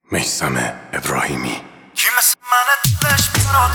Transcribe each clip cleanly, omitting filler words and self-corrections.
میثم ابراهیمی. کی مثل من دلش میتراد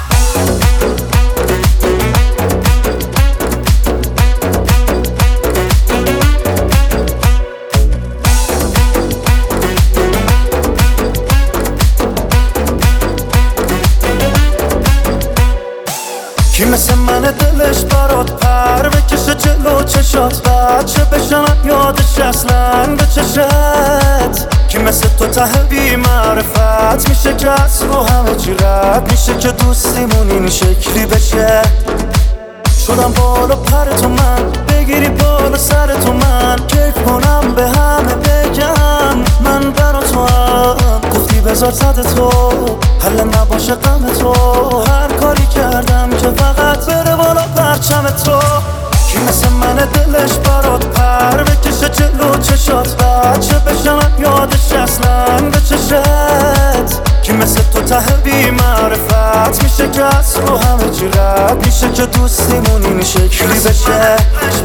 کی مثل من دلش برات پر بکشه جلو چشات بچه بشنم یادش اصلا به چشت کی مثل تو ته بی معرفت میشه که از رو همه چی رد میشه که دوستیمون این شکلی بشه شدم بالا پر تو من بگیری بالا سر تو من کیف کنم به همه بگم من برا تو هم گفتی بذار صد تو حل نباشه غم تو هر کاری کردم که فقط بره بالا پرچم تو کی مثل من دلش برات پر بکشه جلو چشات بچه بشنم یادش اصلا به چشت کی مثل تو ته بی معرفت میشه که از رو همه چی رد میشه که دوستیمون این شکلی بشه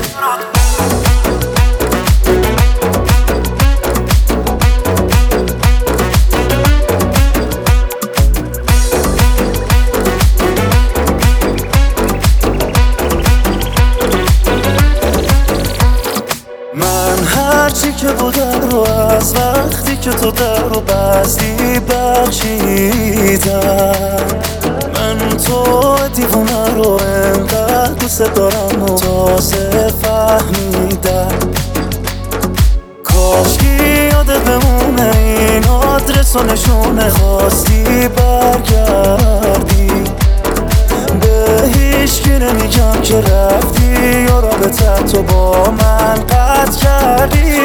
هرچی که بودم رو از وقتی که تو در رو بستی بخشیدم من تو دیوونه رو انقدر دوست دارم و تازه فهمیدم کاشکی یاده بمونه این آدرس و نشونه خواستی برگردی به هیچکی نمیگم که رفتی یا رابطه تو با من قطع کردی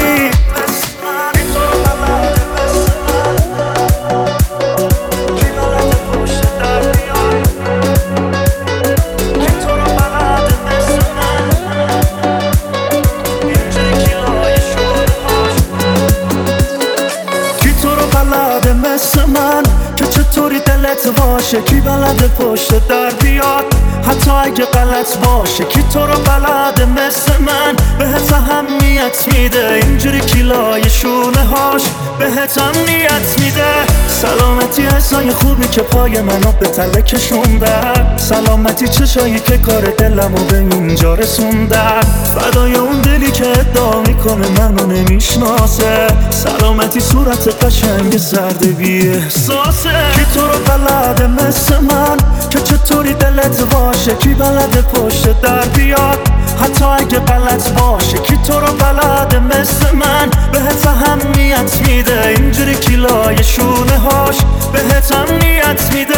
مثل من که چطوری دلت باشه کی بلده پشت در بیاد حتی اگه غلط باشه کی تو رو بلده مثل من بهت اهمیت میده اینجوری کیلای شونه هاش بهت امنیت میده سلامتی حسای خوبی که پای منو به تله کشوندن سلامتی چشایی که کار دلمو به اینجا رسوندن فدای اون دلی که ادعا میکنه منو نمیشناسه سلامتی صورت قشنگ زرد بی احساسه کی تو رو بلده مثل من که چطوری دلت باشه کی بلده پشت در بیاد حتی اگه غلط باشه کی تو رو بلده مثل من بهت اهمیت میده اینجوری کیلای شونه هاش بهت امنیت میده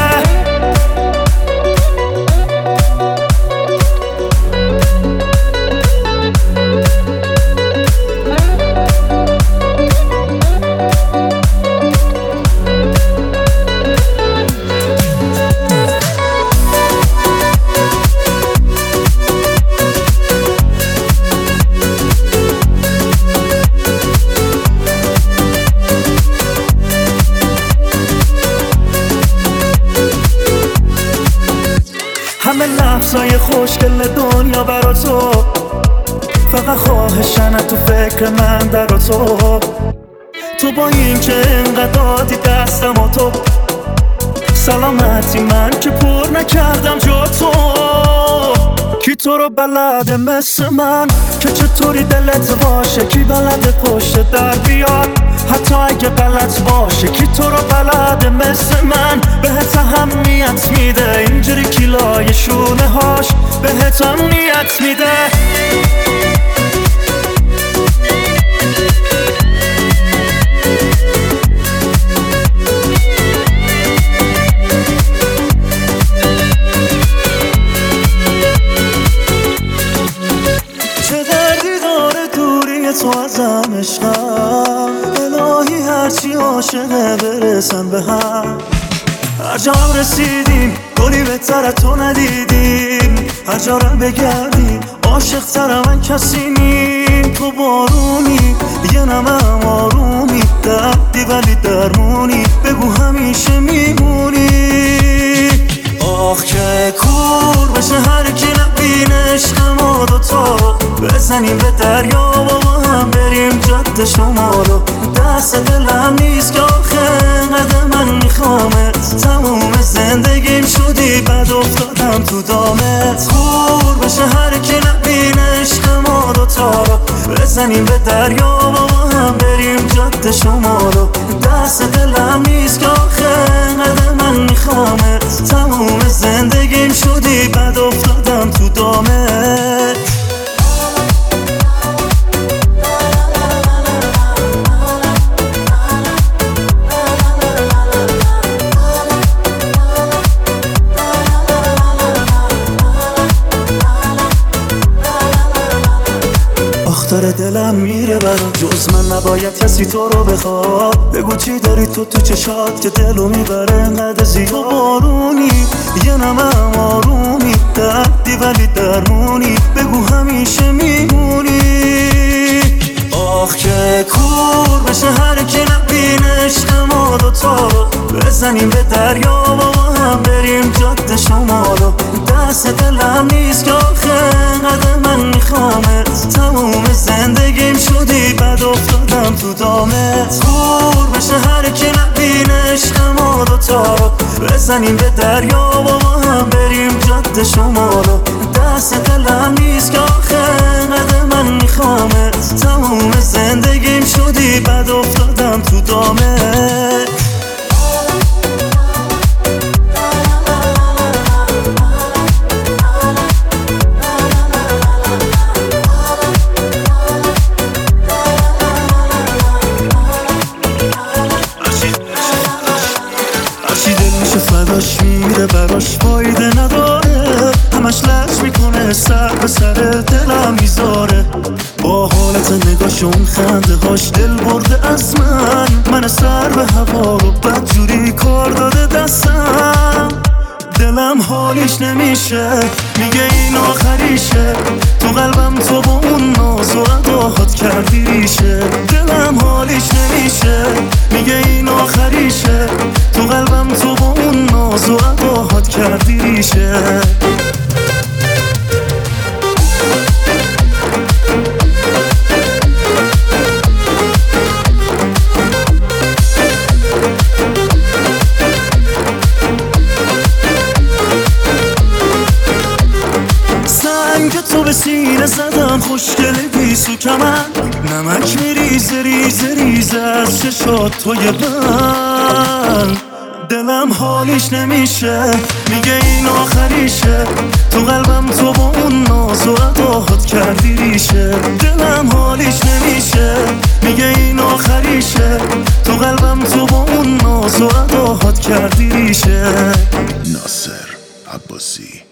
همه لحظای خوشگل دنیا برا تو فقط خواهشن تو فکر من در تو با این که انقدر دادی دستم و تو سلامتی من که پر نکردم جا تو کی تو رو بلده مثل من که چطوری دلت باشه کی بلده پشت در بیاد حتی اگه غلط باشه کی تو رو بلده مثل من بهت اهمیت میده اینجوری کیلای شونه هاش بهت امنیت میده چه دردی داره دوری تو ازم عشقم الهی هرچی عاشقه برسن به هم هر جا رسیدیم گلی بهتر تو ندیدیم هر جا رو بگردیم عاشق تر من کسی نیم تو بارونی دیگه نمم آرومی دردی ولی درمونی بگو همیشه میمونی آخ که کور بشه هر کی نبینه عشق ما دوتا بزنیم به دریا و با هم بریم جاده شمالو دست دلم نیست که آخه بزنیم به دریا و با هم بریم جاده شمالو. دست دلم نیست که آخه انقدر من میخوامت، تموم زندگیم شدی بد افتادم تو دامت. داره دلم میره برام، جز من نباید کسی تو رو بخواد. بگو چی داری تو چشات که دلو میبره انقدر زیاد. تو بارونی یه نمم آرومی، دردی ولی درمونی، بگو همیشه میمونی. آخ که کور بشه هر کی نبینه عشق ما دوتا رو، بزنیم به دریا و با هم بریم جاده شمالو. دست دلم نیست که آخه انقدر من میخوامت، تموم زندگیم شدی بد افتادم تو دامت. کور بشه هر کی نبینه عشق ما دوتا رو، بزنیم به دریا و با هم بریم جاده شمالو. دست دلم نیست که آخه انقدر من میخوامت، تموم زندگیم شدی بد افتادم تو دامت. هرچی دل میشه فداش میره براش فایده نداره، همش لج میکنه سر به سر دلم میذاره. با حالت نگاهشون خنده هاش دل برده از من سر به هوا رو بدجوری کار داده دستم. دلم حالیش نمیشه میگه این آخریشه، تو قلبم تو با اون ناز و اداهات کردی ریشه. دلم حالیش نمیشه میگه این آخریشه، تو قلبم تو با اون ناز و اداهات کردی ریشه. که تو به سینه زدم خوشگل بیسو کمن، نمک میریزه ریزه ریزه از چشات توی من. دلم حالیش نمیشه میگه این آخریشه، تو قلبم تو با اون ناز و اداهات کردی ریشه. دلم حالیش نمیشه میگه این آخریشه، تو قلبم تو با اون ناز و اداهات کردی ریشه. ناصر عباسی.